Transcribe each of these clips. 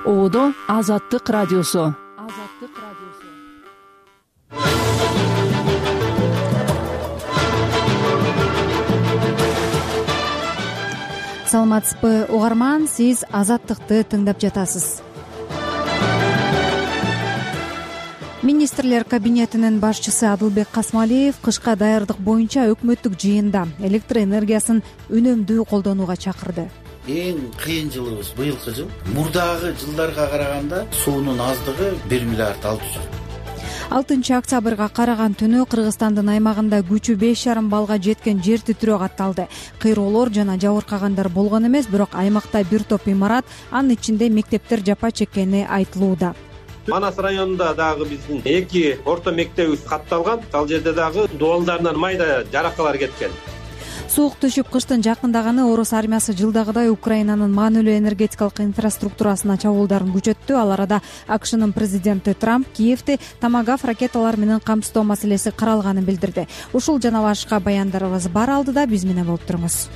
Оодо Азаттык радиосу. Саламатсызбы угарман, сиз Азаттыкты тыңдап жатасыз. Министрлер кабинетинин башчысы Адылбек Касмалиев кышка даярдык боюнча өкмөттүк жыйында электр энергиясын үнөмдүү колдонууга чакырды. Эң кыйын жылыбыз быйылкы жыл. Мурдагы жылдарга караганда суунун аздыгы 1 миллиард 600. 6 октябрга караган түнү Кыргызстандын аймагында күчү 5,5 балга жеткен жер титирөө катталды. Кыйроолор жана жабыркагандар болгон эмес, бирок аймакта бир топ имарат, анын ичинде мектептер жапа чеккени айтылууда. Манас районунда дагы биздин 2 орто мектебибиз катталган. Ал жерде дагы дуалдарынан майда жаракалар кеткен. Суук түшүп кыштын жакындаганы орус армиясы жылдагыдай Украинанын маанилүү энергетикалык инфраструктурасына чабуулдарын күчөттү. Ал арада АКШнын президенти Трамп Киевти томагав ракеталар менен камсыздоо маселеси каралганын билдирди. Ушул жана башка баяндарыбыз бар алдыда, биз менен болуп туруңуз.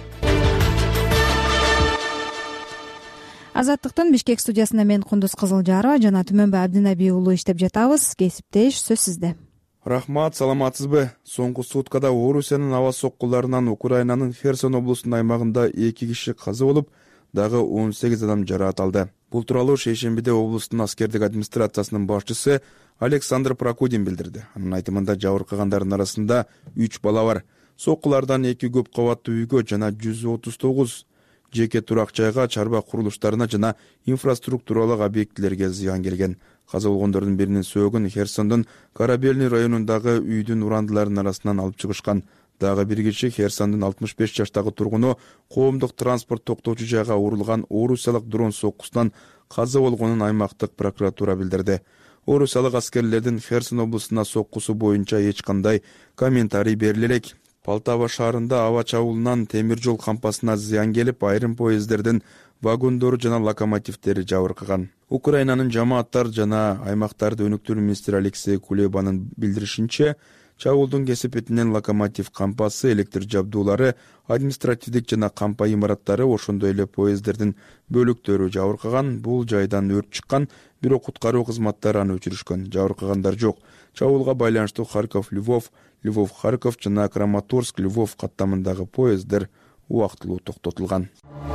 Азаттыктын Бишкек студиясында мен Кундуз Кызылжарова жана Түмөнбай Абдинаби уулу иштеп жатабыз. Кесиптеш, сөз сизде. Рахмат, саламатсызбы? Соңку суткада Орусиянын аба соккуларынан Украинанын Херсон облусунун аймагында 2 киши каза болуп, дагы 18 адам жараат алды. Бул тууралуу шейшембиде облустун аскердик администрациясынын башчысы Александр Прокудин билдирди. Анын айтымында жабыркагандардын арасында 3 бала бар. Соккулардан 2 көп кабаттуу үйгө жана 139 жеке турак жайга, чарба курулуштарына жана инфраструктуралык объектилерге зыян келген. Каза болгондордун биринин сөөгүн Херсондун Корабельный районундагы үйдүн урандыларынын арасынан алып чыгышкан. Дагы бир киши Херсондун 65 жаштагы тургуну коомдук транспорт токтоочу жайга урулган орусиялык дрон соккусунан каза болгонун аймактык прокуратура билдирди. Орусиялык аскерлердин Херсон облусуна соккусу боюнча эч кандай комментарий бериле элек. Полтава шаарында аба чабуулунан темир жол кампасына зыян келип, айрым поездердин вагондору жана локомотивдери жабыркаган. Украинанын жамааттар жана аймактарды өнүктүрүү министри Алексей Кулебанын билдиришинче, чабуулдун кесепетинен локомотив кампасы, электр жабдуулары, административдик жана кампа имараттары, ошондой эле поездердин бөлүктөрү жабыркаган. Бул жайдан өрт чыккан, бирок куткаруу кызматтары аны өчүрүшкөн. Жабыркагандар жок. Чабуулга байланыштуу Харьков-Львов, Львов-Харьков жана Краматорск-Львов каттамындагы поезддер убактылуу токтотулган.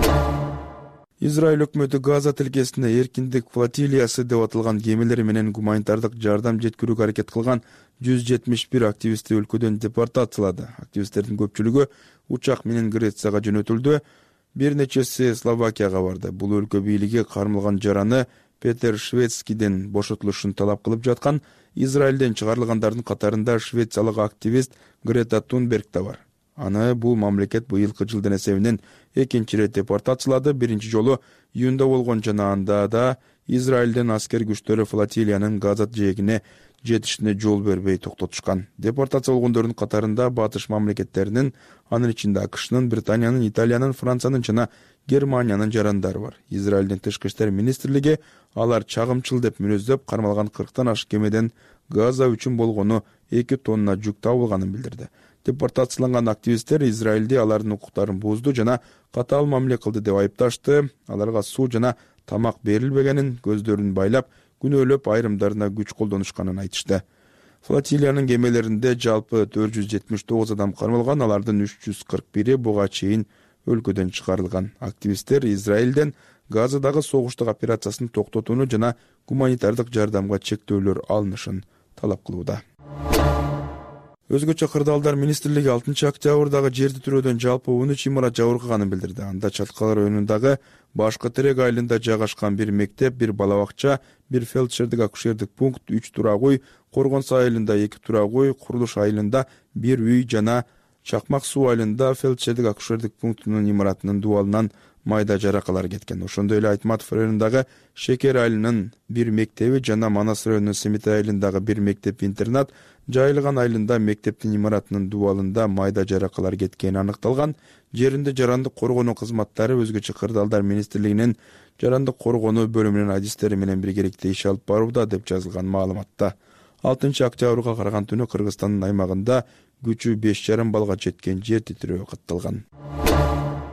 Израиль өкмөтү Газа тилкесине эркиндик флотилиясы деп аталган кемелер менен гуманитардык жардам жеткирүүгө аракет кылган 171 активистти өлкөдөн депортациялады. Активисттердин көпчүлүгү учак менен Грецияга жөнөтүлдү, бир нечеси Словакияга барды. Бул өлкө бийлиги кармалган жараны Петер Шведскийден бошотулушун талап кылып жаткан. Израилден чыгарылгандардын катарында швециялык активист Грета Тунберг да бар. Аны бул мамлекет быйылкы жылдын эсебинен экинчи ирет депортациялады. Биринчи жолу июнда болгон жана анда да Израилден аскер күчтөрү флотилиянын Газа жээгине жетишине жол бербей токтотушкан. Депортация болгондордун катарында батыш мамлекеттеринин, анын ичинде АКШнын, Британиянын, Италиянын, Франциянын жана Германиянын жарандары бар. Израилдин тышкы иштер министрлиги алар чагымчыл деп мүнөздөп, кармалган 40тан ашык кемеден Газа үчүн болгону 2 тонна жүк табылганын билдирди. Депортацияланган активисттер Израилде алардын укуктарын бузду жана катаал мамиле кылды деп айыпташты. Аларга суу жана тамак берилбегенин, көздөрүн байлап, күнөөлөп, айрымдарына күч колдонушканын айтышты. Флотилиянын кемелеринде жалпы 479 адам кармалган, алардын 341 буга чейин өлкөдөн чыгарылган. Активисттер Израилден Газадагы согуштук операциясын токтотууну жана гуманитардык жардамга чектөөлөр алынышын талап кылууда. Өзгөчө кырдаалдар министрлиги 6 октябрдагы жер титирөөдөн жалпы 13 имарат жабыркаганын билдирди. Анда Чаткал районундагы Башкы Терек айылында жайгашкан бир мектеп, бир балабакча, бир фельдшердик акушердик пункт, 3 турак үй, Коргонс айылында 2 турак үй, Курулуш айылында бир үй жана Чакмак суу айылында фельдшердик акушердик пунктунун имаратынын дуалынан майда жаракалар кеткен. Ошондой эле Айтматов районундагы Шекер айылынын бир мектеби жана Манас районунун Семитай айылындагы бир мектеп-интернат, Жайылган айылында мектептин имаратынын дуалында майда жаракалар кеткени аныкталган. Жеринде жарандык коргонуу кызматтары өзгөчө кырдаалдар министрлигинин жарандык коргонуу бөлүмүнүн адистери менен биргеликте иш алып барууда деп жазылган маалыматта. 6 октябрга караган түнү Кыргызстандын аймагында күчү 5,5 балга жеткен жер титирөө катталган.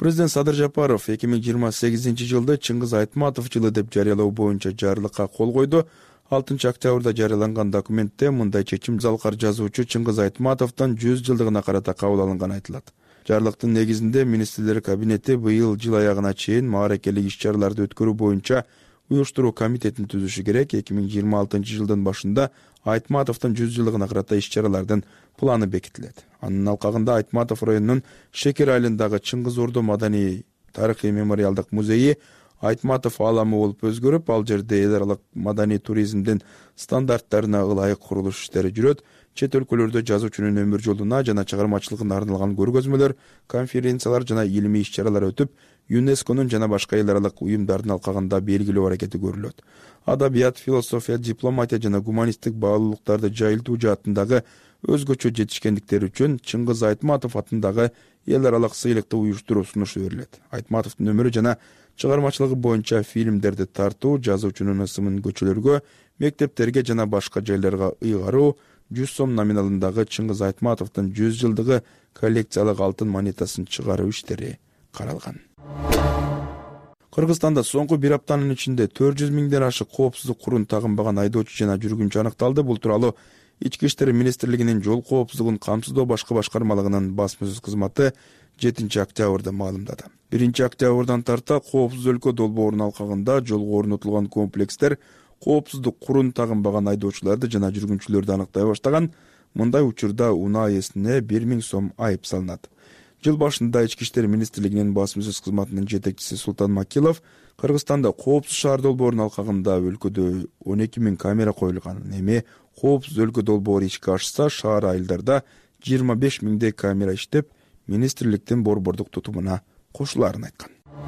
Президент Садыр Жапаров 2028 жылды Чыңгыз Айтматов жылы деп жарыялоо боюнча жарлыкка кол койду. 6 октябрда жарыяланган документте мындай чечим залкар жазуучу Чыңгыз Айтматовдон 100 жылдыгына карата кабыл алынганы айтылат. Жарлыктын негизинде министрлер кабинети быйыл жыл аягына чейин мааракелик иш-чараларды өткөрүү боюнча уюштуруу комитетин түзүшү керек. 2026 жылдын башында Айтматовдун 100 жылдыгына карата иш-чаралардын планы бекитилет. Анын алкагында Айтматов районунун Шекер айылындагы Чыңгыз Ордо маданий тарыхый мемориалдык музейи Айтматов ааламы болуп өзгөрүп, ал жерде эл аралык маданий туризмдин стандарттарына ылайык курулуш иштери жүрөт. Чет өлкөлөрдө жазуучунун өмүр жолуна жана чыгармачылыгына арналган көргөзмөлөр, конференциялар жана илимий иш-чаралар өтүп, ЮНЕСКОнун жана башка эл аралык уюмдардын алкагында белгилөө аракети көрүлөт. Адабият, философия, дипломатия жана гуманисттик баалуулуктарды жайылтуу жаатындагы өзгөчө жетишкендиктери үчүн Чыңгыз Айтматов атындагы эл аралык сыйлыкты уюштуруу сунушу берилет. Айтматовдун өмүрү жана чыгармачылыгы боюнча фильмдерди тартуу, жазуучунун ысымын көчөлөргө, мектептерге жана башка жайларга ыйгаруу, 100 сом номиналындагы Чыңгыз Айтматовдун 100 жылдыгы коллекциялык алтын монетасын чыгаруу иштери каралган. Кыргызстанда соңку бир аптанын ичинде 400 миңден ашык коопсуздук курун тагынбаган айдоочу жана жүргүнчү аныкталды. Бул тууралуу Ички иштер министрлигинин жол коопсуздугун камсыздоо башкы башкармалыгынын басма сөз кызматы 7 октябрда маалымдады. 1 октябрдан тарта коопсуз өлкө долбоорунун алкагында жолго орнотулган комплекстер коопсуздук курун тагынбаган айдоочуларды жана жүргүнчүлөрдү аныктай баштаган. Мындай учурда унаа ээсине 1000 сом айып салынат. Жыл башында Ички иштер министрлигинин басма сөз кызматынын жетекчиси Султан Макилов Кыргызстанда коопсуз шаар долбоорунун алкагында өлкөдө 12 000 камера коюлганын, эми коопсуз өлкө долбоору ишке ашса, шаар айылдарда 25 000 камера иштеп, министрликтин борбордук тутумуна кошулаарын айткан.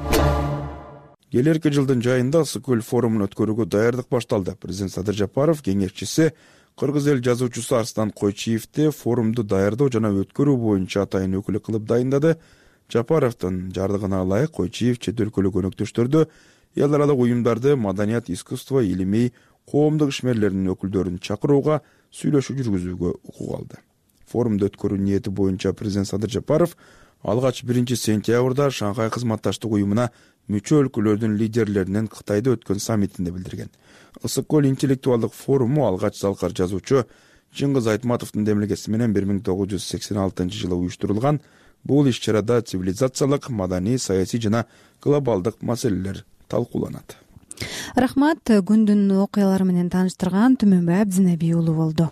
Келерки жылдын жайында Ысык-Көл форумун өткөрүүгө даярдык башталды. Президент Садыр Жапаров кеңешчиси Кыргыз эл жазуучусу Арстан Койчиевди форумду даярдоо жана өткөрүү боюнча атайын өкүлү кылып дайындады. Жапаровдун жардыгына ылайык Койчиев чет өлкөлүк өнөктөштөрдү, эл аралык уюмдарды, маданият, искусство, илимий, коомдук ишмерлердин өкүлдөрүн чакырууга, сүйлөшүү жүргүзүүгө укук алды. Форумду өткөрүү ниети боюнча президент Садыр Жапаров алгач 1 сентябрда Шанхай кызматташтык уюмуна мүчө өлкөлөрдүн лидерлеринин Кытайда өткөн саммитинде билдирген. Ысык-Көл интеллектуалдык форуму алгач залкар жазуучу Чыңгыз Айтматовдун демилгеси менен 1986 жылы уюштурулган. Бул иш-чарада цивилизациялык, маданий, саясий жана глобалдык маселелер талкууланат. Рахмат, күндүн окуялары менен тааныштырган Түмөнбай Абдинеби уулу болду.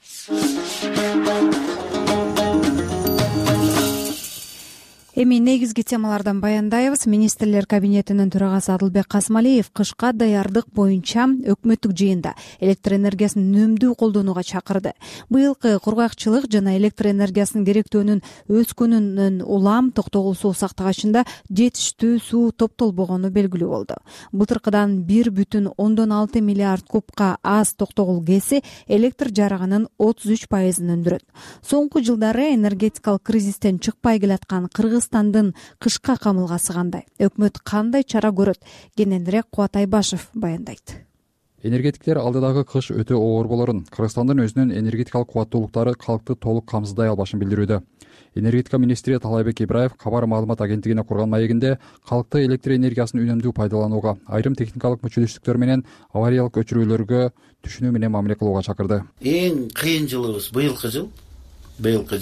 Эми негизги темалардан баяндайбыз. Министрлер кабинетинин төрагасы Адылбек Касымалиев кышка даярдык боюнча өкмөттүк жыйында электр энергиясын үнөмдүү колдонууга чакырды. Быйылкы кургакчылык жана электр энергиясынын керектөөнүн өскөнүнөн улам токтогул сактагачында жетиштүү суу топтолбогону белгилүү болду. Былтыркыдан 1,6 миллиард кубка аз токтогул кеси электр жарыгынын 33%-ын өндүрөт. Соңку жылдары энергетикалык кризистен чыкпай келаткан Кыргызстандын кышка камылгасы кандай? Өкмөт кандай чара көрөт? Кененирээк Кубат Айбашев баяндайт. Энергетиктер алдыдагы кыш өтө оор болорун, Кыргызстандын өзүнүн энергетикалык кубаттуулуктары калкты толук камсыздай албашын билдирүүдө. Энергетика министри Талайбек Ибраев кабар маалымат агенттигине курган маегинде калкты электр энергиясын үнөмдүү пайдаланууга, айрым техникалык мүчөлөштүктөр менен авариялык өчүрүүлөргө түшүнүү менен мамиле кылууга чакырды. Эң кыйын жылыбыз быйылкы жыл. Быйылкы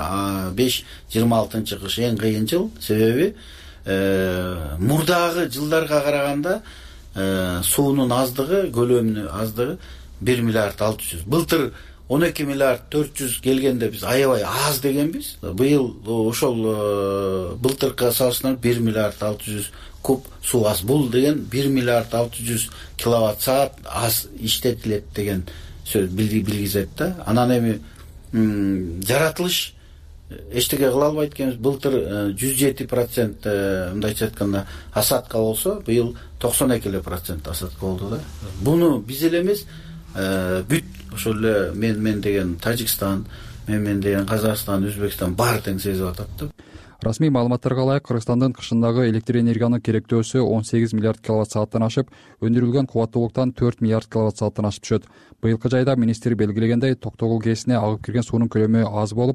25-26 кыш эң кыйын жыл. Себеби мурдагы жылдарга караганда суунун аздыгы, көлөмүнүн аздыгы 1 миллиард 600. Былтыр 12 миллиард 400 келгенде биз аябай аз дегенбиз. Быйыл ошол былтыркы салыштырмалуу 1 миллиард 600 куб суу аз. Бул деген 1 миллиард 600 киловатт саат аз иштетилет деген сөз билгизет да. Анан эми жаратылыш эчтеке кыла албайт экенбиз. Былтыр 107% мындайча айтканда асадка болсо, быйыл 92% асадка болду да. Буну биз эле эмес, бүт ошол эле мен деген Тажикстан, мен деген Казакстан, Өзбекстан баары тең сезип атат да. Расмий маалыматтарга ылайык Кыргызстандын кышындагы электр энергиянын керектөөсү 18 миллиард киловатт сааттан ашып, өндүрүлгөн кубаттуулуктан 4 миллиард киловатт сааттан ашып түшөт. Быйылкы жайда министр белгилегендей, токтогул кесине агып кирген суунун көлөмү аз болуп,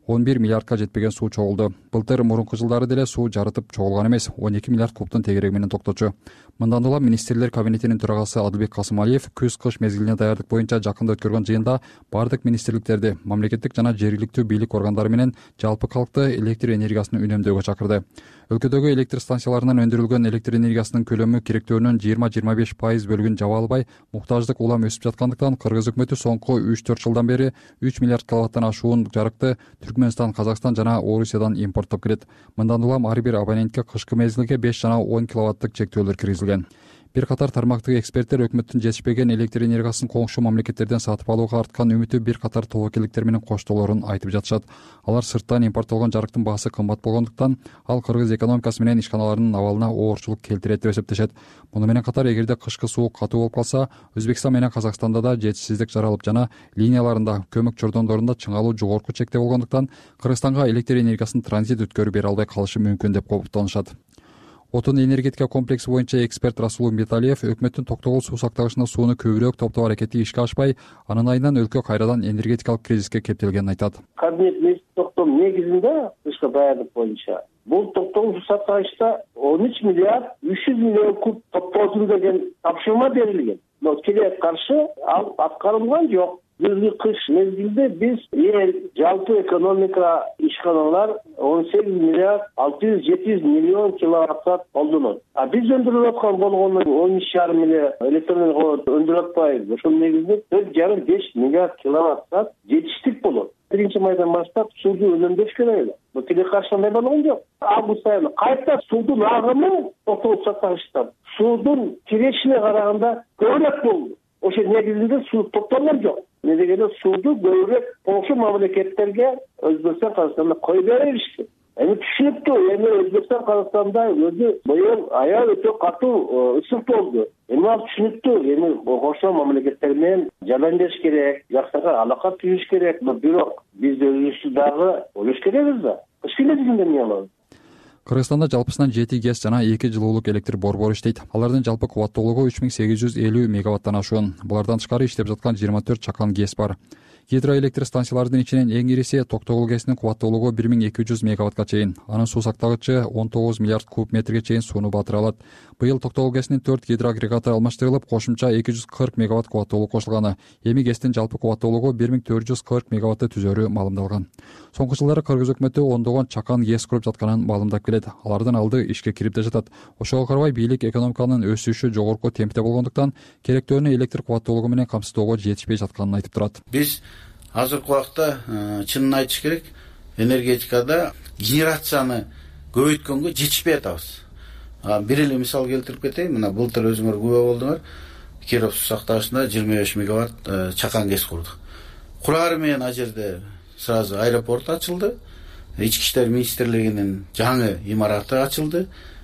11 миллиардка жетпеген суу чогулду. Былтыр мурунку жылдары деле суу жарытып чогулган эмес, 12 миллиард кубтун тегереги менен токточу. Мындан улам министрлер кабинетинин төрагасы Адылбек Касымалиев күз-кыш мезгилине даярдык боюнча жакында өткөргөн жыйында бардык министрликтерди, мамлекеттик жана жергиликтүү бийлик органдары менен жалпы калкты электр энергиясын үнөмдөөгө чакырды. Өлкөдөгү электр станцияларынан өндүрүлгөн электр энергиясынын көлөмү керектөөнүн 20-25% бөлүгүн жаба албай, муктаждык улам өсүп жаткандыктан Кыргыз өкмөтү соңку 3-4 жылдан бери 3 миллиард киловаттан ашуун жарыкты Түркмөнстан, Казакстан жана Орусиядан импорттоп келет. Мындан улам ар бир абонентке кышкы мезгилге 5 жана 10 киловаттык чектөөлөр киргизилген. Бир катар тармактагы эксперттер өкмөттүн жетишпеген электр энергиясын коңшу мамлекеттерден сатып алууга арткан үмүтү бир катар тобокелдиктер менен коштоолорун айтып жатышат. Алар сырттан импорттолгон жарыктын баасы кымбат болгондуктан ал Кыргыз экономикасы менен ишканаларынын абалына оорчулук келтирет деп эсептешет. Муну менен катар эгерде кышкы суук катуу болуп калса, Өзбекстан менен Казакстанда да жетишсиздик жаралып жана линияларында, көмөк чордондорунда чыңалуу жогорку чекте болгондуктан Кыргызстанга электр энергиясын транзит өткөрүп бере албай калышы мүмкүн деп кооптонушат. Отун энергетика комплекси боюнча эксперт Расул Металиев өкмөттүн токтогул суу сактагычына сууну көбүрөөк топтоо аракети ишке ашпай, анын айынан өлкө кайрадан энергетикалык кризиске кептелгенин айтат. Кабинет министр токтом негизинде тышкы даярдык боюнча бул токтогул суу сактагычта 13 миллиард 300 миллион куб топтоосун деген тапшырма берилген. Но тилек каршы ал аткарылган жок. Күзгү кыш мезгилде биз жалпы экономика ишканалар 18 миллиард 600-700 миллион киловатт колдонот. Биз өндүрүп аткан болгону 13,5 миллиард электроэнергия өндүрүп атпайбыз. Ошол негизде 4,5 миллиард киловатт жетиштик болот. 1-майдан баштап сууну үнөмдөш керек. Бул тилек каршыланбай болгон жок. Август айында кайта суудун агымы токтогул сактагычтан суудун кирешине караганда көбүрөөк болду. Ошол негизинде суу токтолгон жок. Не дегенде сууду көбүрөөк коңшу мамлекеттерге Өзбекстан, Казакстанда коюп беришти. Эми түшүнүктүү, эми Өзбекстан, Казакстанда өзү быйыл аял өтө катуу ысык болду. Эми ал түшүнүктүү, эми коңшу мамлекеттер менен жардам бериш керек, жакшыраак алака түзүш керек. Бирок биз өзүбүздү дагы ойлош керекпиз да. Кыш мезгилинде эмне кылабыз? Кыргызстанда жалпысынан 7 ГЭС жана 2 жылуулук электр борбору иштейт. Алардын жалпы кубаттуулугу 3850 мегаваттан ашуун. Булардан тышкары иштеп жаткан 24 чакан ГЭС бар. Гидроэлектр станциялардын ичинен эң ириси Токтогул ГЭСинин кубаттуулугу 1200 мегаваттка чейин. Анын суу сактагычы 19 миллиард куб метрге чейин сууну батыра алат. Быйыл Токтогул ГЭСинин 4 гидроагрегаты алмаштырылып, кошумча 240 мегаватт кубаттуулук кошулганы. Эми ГЭСтин жалпы кубаттуулугу 1440 мегаватты түзөрү маалымдалган. Соңку жылдары Кыргыз өкмөтү ондогон чакан ГЭС куруп жатканын маалымдап келет. Алардын алды ишке кирип да жатат. Ошого карабай бийлик экономиканын өсүшү жогорку темпте болгондуктан керектөөнү электр кубаттуулугу менен камсыздоого жетишпей жатканын айтып турат. Биз азыркы убакта чынын айтыш керек, энергетикада генерацияны көбөйткөнгө жетишпей атабыз. Бир эле мисал келтирип кетейин. Мына былтыр өзүңөр күбө болдуңар. Киров суу сактагычында 25 мегаватт чакан ГЭС курдук. Курары менен ал жерде сразу аэропорт ачылды. Ички иштер министрлигинин жаңы имараты ачылды.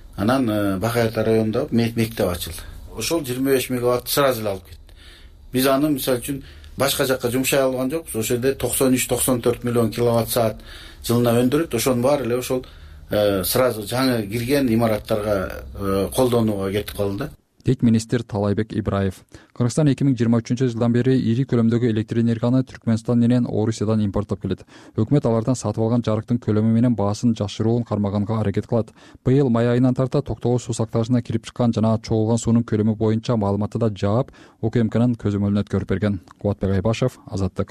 Анан Бакай Ата районунда мектеп ачылды. Ошол 25 мегаватт сразу эле алып кетти. Биз аны мисалы үчүн башка жакка жумшай алган жокпуз. Ошол жерде 93-94 миллион киловатт саат жылына өндүрөт. Ошонун баары эле ошол сразу жаңы кирген имараттарга колдонууга кетип калды. Дейт министр Талайбек Ибраев. Кыргызстан 2023 жылдан бери ири көлөмдөгү электр энергияны Түркмөнстан менен Орусиядан импорттоп келет. Өкмөт алардан сатып алган жарыктын көлөмү менен баасын жашыруун кармаганга аракет кылат. Быйыл май айынан тарта Токтогул суу сактагычына кирип чыккан жана чогулган суунун көлөмү боюнча маалыматты да жаап, УКМКнын көзөмөлүнө өткөрүп берген. Кубатбек Айбашев, Азаттык.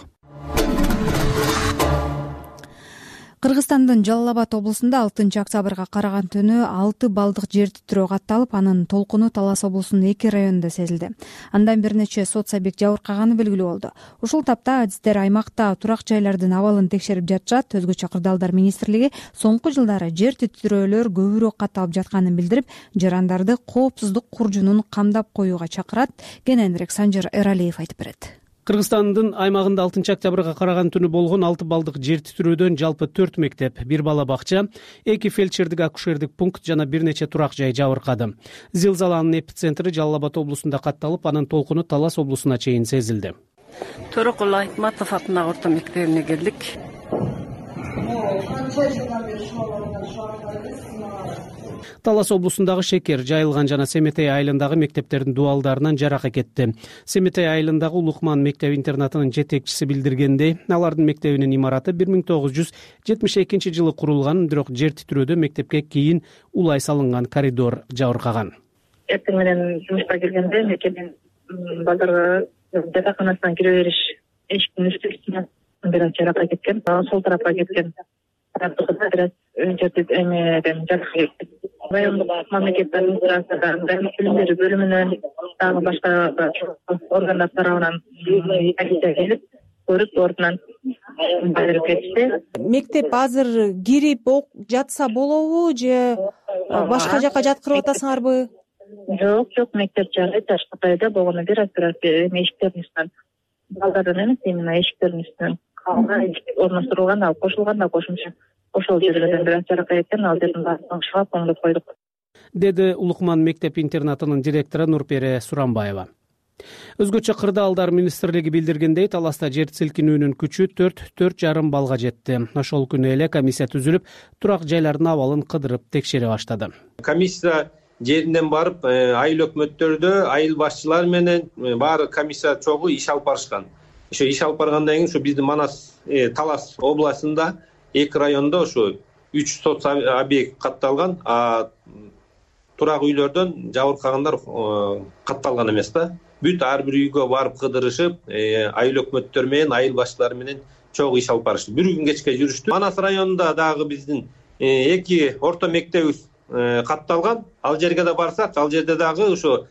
Кыргызстандын Жалал Абад облусунда 6-октябрга караган түнү 6 балдык жер титирөө катталып, анын толкуну Талас облусунун 2 районунда сезилди. Андан бир нече соц объект жабыркаганы белгилүү болду. Ушул тапта адистер аймакта турак жайлардын абалын текшерип жатышат. Өзгөчө Кырдаалдар министрлиги соңку жылдары жер титирөөлөр көбүрөөк катталып жатканын билдирип, жарандарды коопсуздук куржунун камдап коюуга чакырат. Кененирээк Санжар Эралиев айтып берет. Кыргызстандын аймагында 6-октябрга караган түнү болгон 6 балдык жер титирөөдөн жалпы 4 мектеп, 1 бала бакча, 2 фельдшердик акушердик пункт жана бир нече турак жай жабыркады. Зилзаланын эпицентри Жалал Абад облусунда катталып, анын толкуну Талас облусуна чейин сезилди. Төрөкул Айтматов атындагы орто мектебине келдик. канча жылдан бери ушул Талас облусундагы Шекер, Жайылган жана Семетей айылындагы мектептердин дубалдарынан жарака кетти. Семетей айылындагы Улукман мектеп-интернатынын жетекчиси билдиргендей, алардын мектебинин имараты 1972 жылы курулган, бирок жер титирөөдө мектепке кийин улай салынган коридор жабыркаган. Эртең менен жумушка келгенде мекенин базарга жатаканасынан кире бериш эшиктин үстүнөн бир аз жарака кеткен, сол тарапка кеткен. Бираз жерде эмеден жарака кеткен. Райондук мамлекеттик администрациядан билим берүү бөлүмүнөн дагы башка органдар тарабынан полиция келип көрүп ордунан берип кетишти. Мектеп азыр кирип жатса болобу же башка жака жаткырып атасыңарбы? Жок, мектеп жагы ташкатайда болгону бир аз эшиктердин үстүнөн балдардан эмес, именно эшиктердин үстүнөн орноштурулган, ал кошулган кошумча ошол жерлерден бир аз жарака кеткен, ал жердин баарын шаап оңдоп койдук, деди Улукман мектеп-интернатынын директору Нурпере Сурамбаева. Өзгөчө Кырдаалдар министрлиги билдиргендей, таласта жер силкинүүнүн күчү 4,5 балга жетти. Ошол күнү эле комиссия түзүлүп, турак жайлардын абалын кыдырып текшере баштады. Комиссия жеринден барып, айыл өкмөттөрдө айыл башчылары менен баары комиссия чогуу иш алып барышкан. Ошо иш алып баргандан кийин биздин Манас Талас областында 2 райондо ошо 3 соц объект катталган, а турак үйлөрдөн жабыркагандар катталган эмес да. Бүт ар бир үйгө барып кыдырышып, айыл өкмөттөр менен, айыл башчылары менен чогуу иш алып барышты. Бир күн кечке жүрүштү. Манас районунда дагы биздин 2 орто мектебибиз катталган. Ал жерге да барсак, ал жерде дагы ошо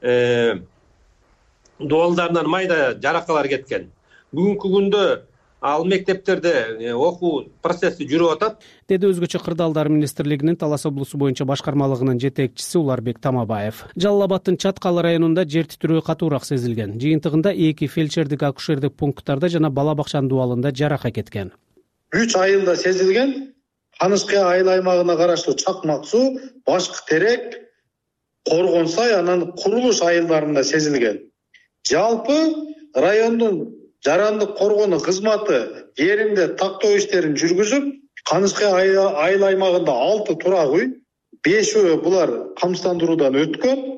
дуалдарынан майда жаракалар кеткен. Бүгүнкү күндө ал мектептерде окуу процесси жүрүп атат, деди өзгөчө Кырдаалдар министрлигинин Талас облусу боюнча башкармалыгынын жетекчиси Уларбек Тамабаев. Жалал Абадтын Чаткал районунда жер титирөө катуураак сезилген. Жыйынтыгында 2 фельдшердик акушердик пункттарда жана бала бакчанын дубалында жарака кеткен. 3 айылда сезилген. Канышкы айыл аймагына караштуу Чакмак суу, Башкы Терек, Коргон Сай, анан Курулуш айылдарында сезилген. Жалпы райондун жарандык коргонуу кызматы жеринде тактоо иштерин жүргүзүп, Канышкы айыл аймагында 6 турак үй, 5 булар камсыздандыруудан өткөн.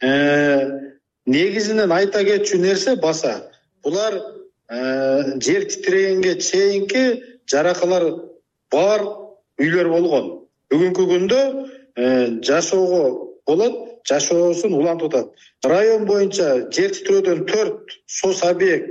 Негизинен айта кетчү нерсе баса, булар жер титирегенге чейинки жаракалар бар үйлөр болгон. Бүгүнкү күндө жашоого болот, жашоосун улантып атат. Район боюнча жер титирөөдөн 4 соц объект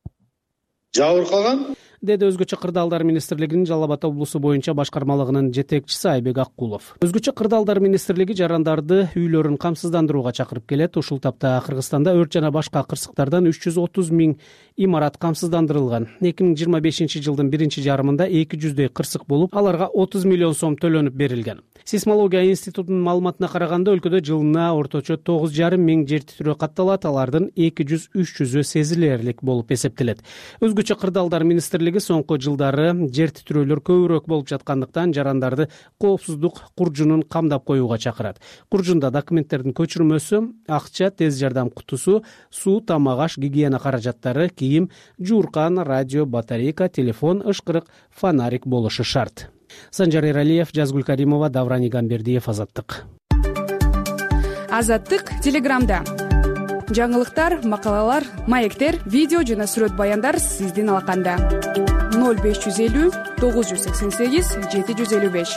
жабыркаган, деди өзгөчө Кырдаалдар министрлигинин Жалал Абад облусу боюнча башкармалыгынын жетекчиси Айбек Аккулов. Өзгөчө Кырдаалдар министрлиги жарандарды үйлөрүн камсыздандырууга чакырып келет. Ушул тапта Кыргызстанда өрт жана башка кырсыктардан 330 000 имарат камсыздандырылган. 2025 жылдын 1-жарымында 200 кырсык болуп, аларга 30 миллион сом төлөнүп берилген. Сейсмология институтунун маалыматына караганда, өлкөдө жылына орточо 9,5 миң жер титирөө катталат, алардын 200-300 сезилерлик болуп эсептелет. Өзгөчө Кырдаалдар министрлиги соңку жылдары жер титирөөлөр көбүрөөк болуп жаткандыктан жарандарды коопсуздук куржунун камдап коюуга чакырат. Куржунда документтердин көчүрмөсү, акча, тез жардам кутусу, суу, тамак аш, гигиена каражаттары, кийим, жууркан, радио, батарейка, телефон, ышкырык, фонарик болушу шарт. Санжар Эралиев, Жазгүл Каримова, Давран Игамбердиев, Азаттык. Азаттык Телеграмда. Жаңылыктар, макалалар, маектер, видео жана сүрөт баяндар сиздин алаканда. 0550 988 755.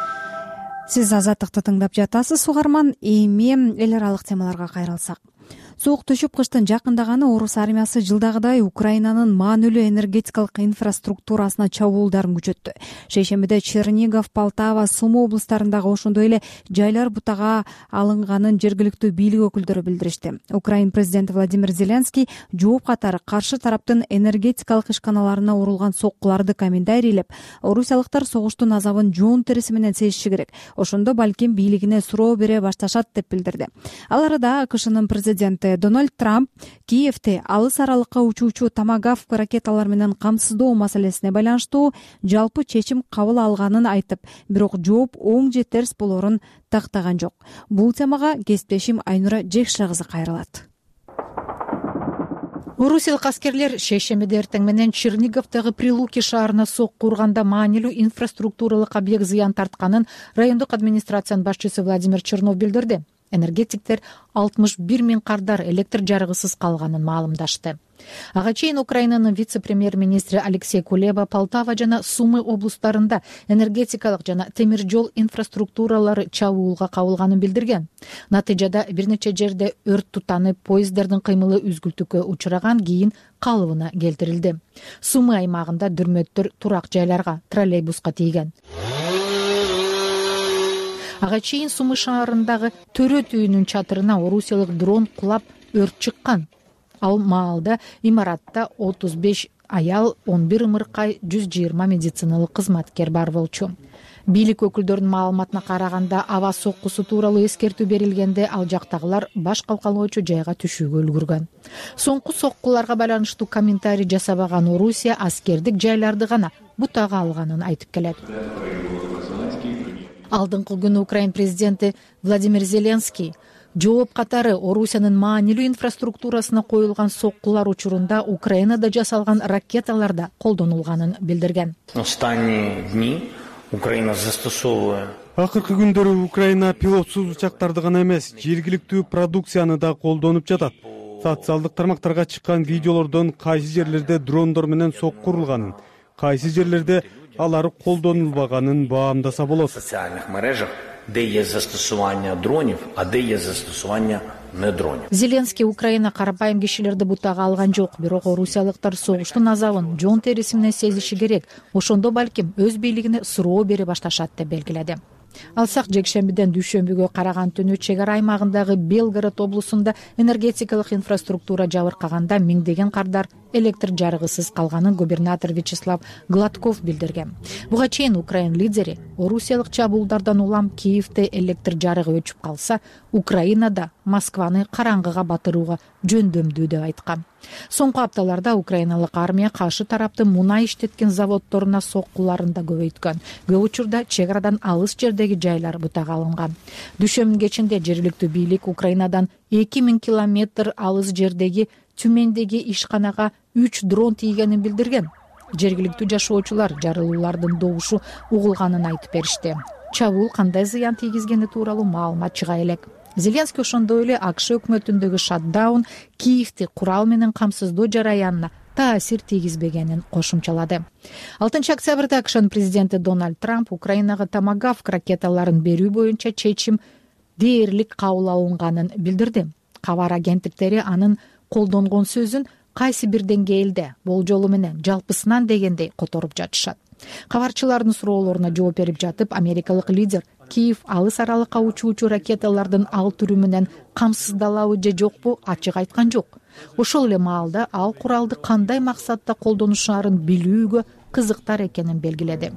Сиз Азаттыкты тыңдап жатасыз, угарман. Эми эл аралык темаларга кайрылсак. Суук түшүп кыштын жакындаганы орус армиясы жылдагыдай Украинанын маанилүү энергетикалык инфраструктурасына чабуулдарын күчөттү. Шейшембиде Чернигов, Полтава, Сума облустарындагы ошондой эле жайлар бутага алынганын жергиликтүү бийлик өкүлдөрү билдиришти. Украин президенти Владимир Зеленский жооп катары каршы тараптын энергетикалык ишканаларына урулган соккуларды комментарийлеп, орусиялыктар согуштун азабын жоон териси менен сезиши керек. Ошондо балким бийлигине суроо бере башташат деп билдирди. Ал арада АКШнын президенти Дональд Трамп Киевде алыс аралыкка учуучу Томагавк ракеталар менен камсыздоо маселесине байланыштуу жалпы чечим кабыл алганын айтып, бирок жооп оң же терс болорун тактаган жок. Бул темага кесиптешим Айнура Жекшира кызы кайрылат. Орусиялык аскерлер шейшембиде эртең менен Черниговдагы Прилуки шаарына сокку урганда маанилүү инфраструктуралык объект зыян тартканын райондук администрациянын башчысы Владимир Чернов билдирди. Энергетиктер 61 миң кардар электр жарыгысыз калганын маалымдашты. Ага чейин Украинанын вице-премьер-министри Алексей Кулеба Полтава жана Сумы облустарында энергетикалык жана темир жол инфраструктуралары чабуулга кабылганын билдирген. Натыйжада бир нече жерде өрт тутанып, поезддердин кыймылы үзгүлтүккө учураган, кийин калыбына келтирилди. Сумы аймагында дүрмөттөр турак жайларга, троллейбуска тийген. Ага чейин Сумы шаарындагы төрөт үйүнүн чатырына орусиялык дрон кулап өрт чыккан. Ал маалда имаратта 35 аял, 11 ымыркай, 120 медициналык кызматкер бар болчу. Бийлик өкүлдөрүнүн маалыматына караганда, аба соккусу тууралуу эскертүү берилгенде ал жактагылар баш калкалоочу жайга түшүүгө үлгүргөн. Соңку соккуларга байланыштуу комментарий жасабаган Орусия аскердик жайларды гана бутага алганын айтып келет. Алдыңкы күнү Украин президенти Владимир Зеленский жооп катары Орусиянын маанилүү инфраструктурасына коюлган соккулар учурунда Украинада жасалган ракеталар да колдонулганын билдирген. Акыркы күндөрү Украина пилотсуз учактарды гана эмес, жергиликтүү продукцияны да колдонуп жатат. Социалдык тармактарга чыккан видеолордон кайсы жерлерде дрондор менен сокку урулганын, кайсы жерлерде алар колдонулбаганын баамдаса болот. Де є застосування дронів, а де є застосування не дронів. Зеленский Украина карапайым кишилерди бутага алган жок, бирок орусиялыктар согуштун азабын жон териси менен сезиши керек. Ошондо балким өз бийлигине суроо бере башташат деп белгиледи. Алсак жекшембиден дүйшөмбүгө караган түнү чек ара аймагындагы Белгород облусунда энергетикалык инфраструктура жабыркаганда миңдеген кардар электр жарыгысыз калганын губернатор Вячеслав Гладков билдирген. Буга чейин Украин лидери орусиялык чабуулдардан улам Киевде электр жарыгы өчүп калса, Украинада Москваны караңгыга батырууга жөндөмдүү деп айткан. Соңку апталарда украиналык армия каршы тараптын мунай иштеткен заводдоруна соккуларын да көбөйткөн. Көп учурда чек арадан алыс жердеги жайлар бутага алынган. Дүйшөмбү кечинде жергиликтүү бийлик Украинадан 2000 километр алыс жердеги Түмендеги ишканага 3 дрон тийгенин билдирген. Жергиликтүү жашоочулар жарылуулардын добушу угулганын айтып беришти. Чабуул кандай зыян тийгизгени тууралуу маалымат чыга элек. Зеленский ошондой эле АКШ өкмөтүндөгү шатдаун Киевди курал менен камсыздоо жараянына таасир тийгизбегенин кошумчалады. 6 октябрда АКШнын президенти Дональд Трамп Украинага Томагавк ракеталарын берүү боюнча чечим дээрлик кабыл алынганын билдирди. Кабар агенттиктери анын колдонгон сөзүн кайсы бир деңгээлде болжолу менен жалпысынан дегендей которуп жатышат. Кабарчылардын суроолоруна жооп берип жатып, америкалык лидер Киев алыс аралыкка учуучу ракеталардын ал түрү менен камсыздалабы же жокпу ачык айткан жок. Ошол эле маалда ал куралды кандай максатта колдонушаарын билүүгө кызыктар экенин белгиледи.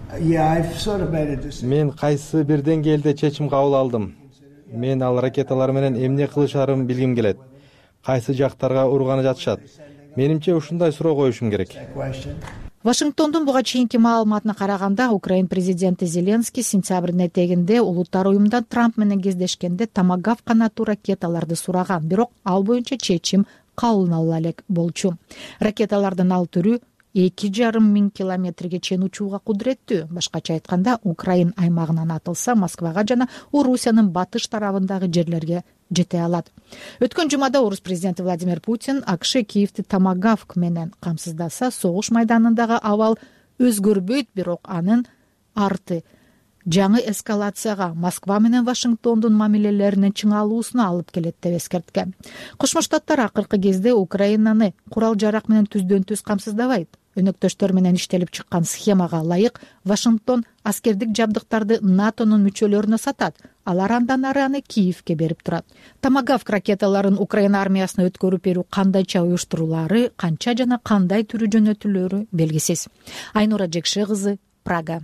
Мен кайсы бир деңгээлде чечим кабыл алдым. Мен ал ракеталар менен эмне кылышаарын билгим келет. Кайсы жактарга урганы жатышат. Менимче ушундай суроо коюшум керек. Вашингтондун буга чейинки маалыматына караганда, Украин президенти Зеленский сентябрдын этегинде улуттар уюмунда Трамп менен кездешкенде Томагавк канаттуу ракеталарды сураган, бирок ал боюнча чечим кабыл алына элек болчу. Ракеталардын ал түрү 2,5 миң километрге чейин учууга кудуреттүү. Башкача айтканда, Украин аймагынан атылса, Москвага жана Орусиянын батыш тарабындагы жерлерге жете алат. Өткөн жумада орус президенти Владимир Путин АКШ Киевди Томагавк менен камсыздаса, согуш майданындагы абал өзгөрбөйт, бирок анын арты жаңы эскалацияга, Москва менен Вашингтондун мамилелеринин чыңалуусуна алып келет деп эскерткен. Кошмо Штаттар акыркы кезде Украинаны курал жарак менен түздөн түз камсыздабайт. Өнөктөштөр менен иштелип чыккан схемага ылайык Вашингтон аскердик жабдыктарды НАТОнун мүчөлөрүнө сатат. Алар андан ары аны Киевге берип турат. Томагавк ракеталарын Украина армиясына өткөрүп берүү кандайча уюштурулары, канча жана кандай түрү жөнөтүлөрү белгисиз. Айнура Жекше кызы, Прага.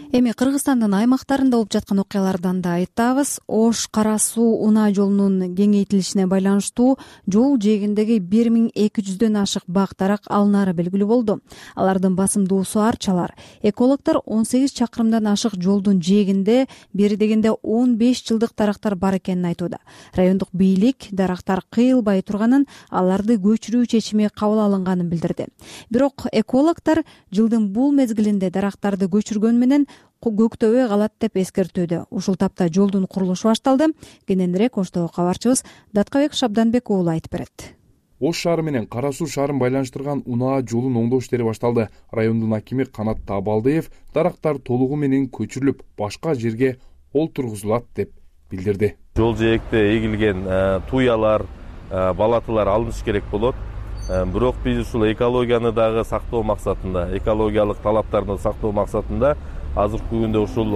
Эми Кыргызстандын аймактарында болуп жаткан окуялардан да айтабыз. Ош Кара суу унаа жолунун кеңейтилишине байланыштуу жол жээгиндеги 1200дөн ашык бак дарак алынары белгилүү болду. Алардын басымдуусу арчалар. Экологдор 18 чакырымдан ашык жолдун жээгинде бери дегенде 15 жылдык дарактар бар экенин айтууда. Райондук бийлик дарактар кыйылбай турганын, аларды көчүрүү чечими кабыл алынганын билдирди. Бирок экологдор жылдын бул мезгилинде дарактарды көчүргөн менен көктөбөй калат деп эскертүүдө. Ушул тапта жолдун курулушу башталды. Кененирээк Оштогу кабарчыбыз Даткабек Шабданбек уулу айтып берет. Ош шаары менен Кара суу шаарын байланыштырган унаа жолун оңдоо иштери башталды. Райондун акими Канат Табалдыев дарактар толугу менен көчүрүлүп, башка жерге олтургузулат деп билдирди. Жол жээкте эгилген туялар, балатылар алыныш керек болот. Бирок биз ушул экологияны дагы сактоо максатында, экологиялык талаптарды сактоо максатында азыркы күндө ушул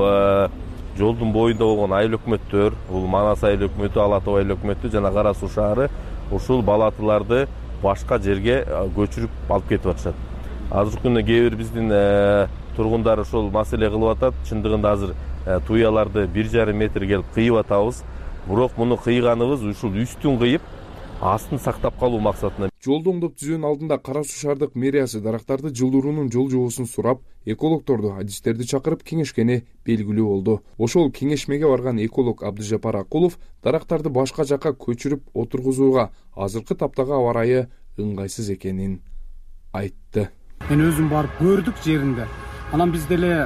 жолдун боюнда болгон айыл өкмөттөр, бул Манас айыл өкмөтү, Ала Тоо айыл өкмөтү жана Кара суу шаары ушул балатыларды башка жерге көчүрүп алып кетип атышат. Азыркы күндө кээ бир биздин тургундар ушул маселе кылып атат. Чындыгында азыр туяларды 1,5 метр келип кыйып атабыз. Бирок муну кыйганыбыз ушул үстүн кыйып, астын сактап калуу максатында. Жолду оңдоп түзүүнүн алдында Кара суу шаардык мэриясы дарактарды жылдыруунун жол жобосун сурап, экологдорду, адистерди чакырып кеңешкени белгилүү болду. Ошол кеңешмеге барган эколог Абдыжапар Акулов дарактарды башка жакка көчүрүп отургузууга азыркы таптагы аба ырайы ыңгайсыз экенин айтты. Мен өзүм барып көрдүк жеринде. Анан биз деле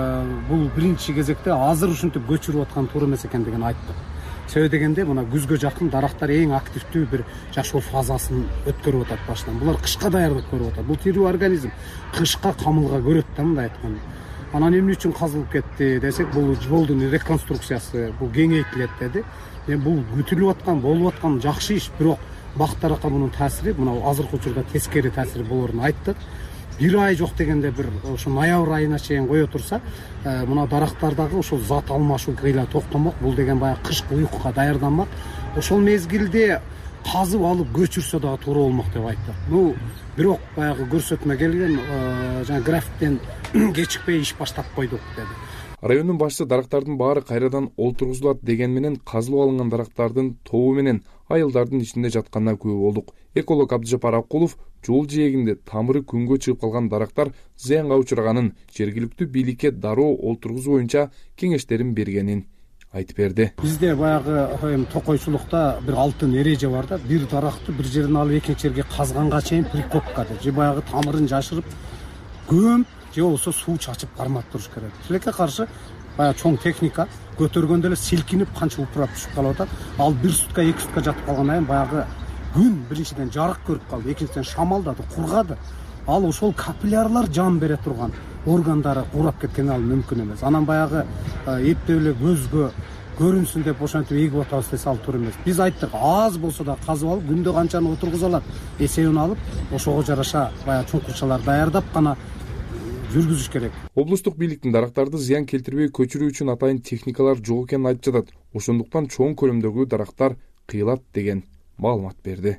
бул биринчи кезекте азыр ушинтип көчүрүп аткан туура эмес экендигин айттык. Себеби дегенде мына күзгө жакын дарактар эң активдүү бир жашоо фазасын өткөрүп атат башынан. Булар кышка даярдык көрүп атат. Бул тирүү организм кышка камылга көрөт да, мындай айтканда. Анан эмне үчүн казылып кетти десек, бул жолдун реконструкциясы, бул кеңейтилет деди. Бул күтүлүп аткан, болуп аткан жакшы иш, бирок бак даракка мунун таасири, мына азыркы учурда тескери таасири болорун айттык. Бир ай жок дегенде бир ошо ноябрь айына чейин кое турса, мына дарактардагы ошол зат алмашуу кыйла токтомок. Бул деген баягы кышкы уйкуга даярданмак. Ошол мезгилде казып алып көчүрсө дагы туура болмок деп айттык. Бирок баягы көрсөтмө келген, жана графиктен кечикпей иш баштап койдук деди. Райондун башчысы дарактардын баары кайрадан олтургузулат деген менен казылып алынган дарактардын тобу менен айылдардын ичинде жатканына күбө болдук. Эколог Абдыжапар Акулов жол жээгинде тамыры күнгө чыгып калган дарактар зыянга учраганын, жергиликтүү бийликке дароо олтургузуу боюнча кеңештерин бергенин айтып берди. Бизде баягы токойчулукта бир алтын эреже бар да, бир даракты бир жерден алып экинчи жерге казганга чейин прикопка деп, же баягы тамырын жашырып көмүп, же болбосо суу чачып кармап туруш керек. Тилекке каршы баягы чоң техника көтөргөндө эле силкинип канча упурап түшүп калып атат. Ал 1 сутка 2 сутка жатып калгандан кийин баягы күн биринчиден жарык көрүп калды, экинчиден шамалдады, кургады. Ал ошол капиллярлар жан бере турган органдары курап кеткен, ал мүмкүн эмес. Анан баягы эптеп эле көзгө көрүнсүн деп ошентип эгип атабыз десе ал туура эмес. Биз айттык, аз болсо да казып алып, күндө канчаны отургуза алат эсебин алып, ошого жараша баягы чуңкурчалар даярдап гана жүргүзүш керек. Облустук бийликтин дарактарды зыян келтирбей көчүрүү үчүн атайын техникалар жок экенин айтып жатат. Ошондуктан чоң көлөмдөгү дарактар кыйылат деген маалымат берди.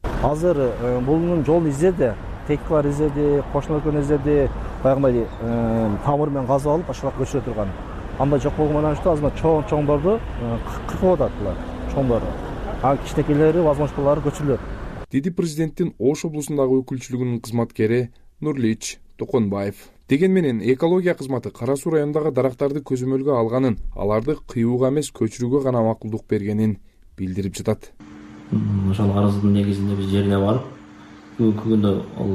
Азыр бул жол издеди, техникалар издеди, кошуна өлкөнү издеди, баягындай тамыр менен казып алып башка жака көчүрө турган. Андай жок болгондон үчүн азыр чоңдорду кыркып атат булар, чоңдорду. А кичинекейлери возможно булар көчүрүлөт. Деди президенттин Ош облусундагы өкүлчүлүгүнүн кызматкери Нурлич Токонбаев. Деген менен экология кызматы Кара суу районундагы дарактарды көзөмөлгө алганын, аларды кыюуга эмес көчүрүүгө гана макулдук бергенин билдирип жатат. Ошол арыздын негизинде биз жерине барып, бүгүнкү күндө ал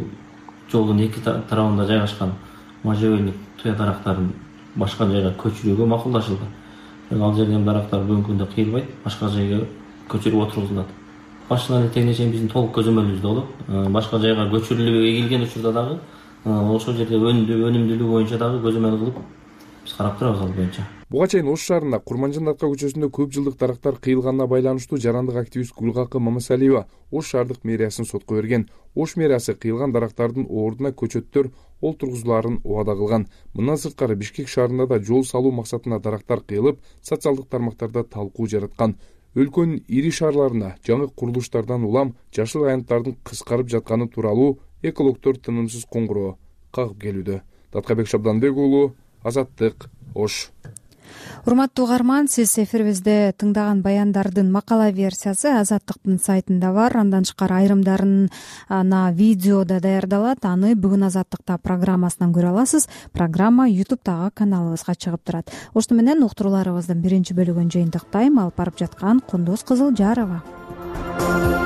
жолдун эки тарабында жайгашкан можжевельник туя дарактарын башка жайга көчүрүүгө макулдашылды. Ал жерден дарактар бүгүнкү күндө кыйылбайт, башка жайга көчүрүп отургузулат. Башынан этегине чейин биздин толук көзөмөлүбүздө болот. Башка жайга көчүрүлүп эгилген учурда дагы ошол жерде өнүмдүүлүгү боюнча дагы көзөмөл кылып биз карап турабыз ал боюнча. Буга чейин Ош шаарында Курманжан Датка көчөсүндө көп жылдык дарактар кыйылганына байланыштуу жарандык активист Гүлгакы Мамасалиева Ош шаардык мэриясын сотко берген. Ош мэриясы кыйылган дарактардын ордуна көчөттөр олтургузуларын убада кылган. Мындан сырткары Бишкек шаарында да жол салуу максатында дарактар кыйылып, социалдык тармактарда талкуу жараткан. Өлкөнүн ири шаарларында жаңы курулуштардан улам жашыл аянттардын кыскарып жатканы тууралуу экологдор тынымсыз коңгуроо кагып келүүдө. Даткабек Шабданбек уулу, Азаттык, Ош. Урматтуу угарман, сиз эфирибизде тыңдаган баяндардын макала версиясы Азаттыктын сайтында бар. Андан тышкары айрымдарына видео да даярдалат. Аны бүгүн Азаттыкта программасынан көрө аласыз. Программа YouTube'дагы каналыбызга чыгып турат. Ошону менен уктурууларыбыздын биринчи бөлүгүн жыйынтыктайм. Алып барып жаткан Кундуз Кызылжарова.